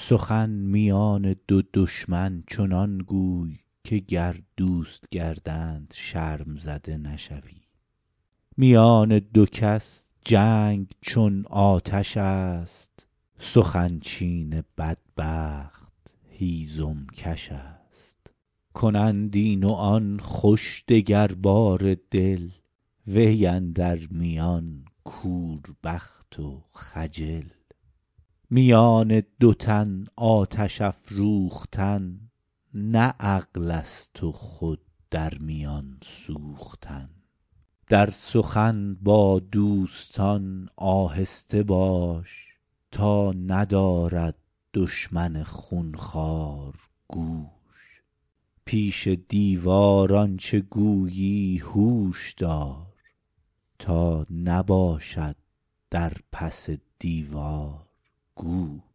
سخن میان دو دشمن چنان گوی که گر دوست گردند شرم زده نشوی. میان دو کس جنگ چون آتش است، سخن چین بدبخت هیزم کش است. کنند این و آن خوش دگرباره دل، وی اندر میان کوربخت و خجل. میان دو تن آتش افروختن، نه عقل است و خود در میان سوختن. در سخن با دوستان آهسته باش، تا ندارد دشمن خونخوار گوش. پیش دیوار آنچه گویی هوش دار، تا نباشد در پس دیوار گوش.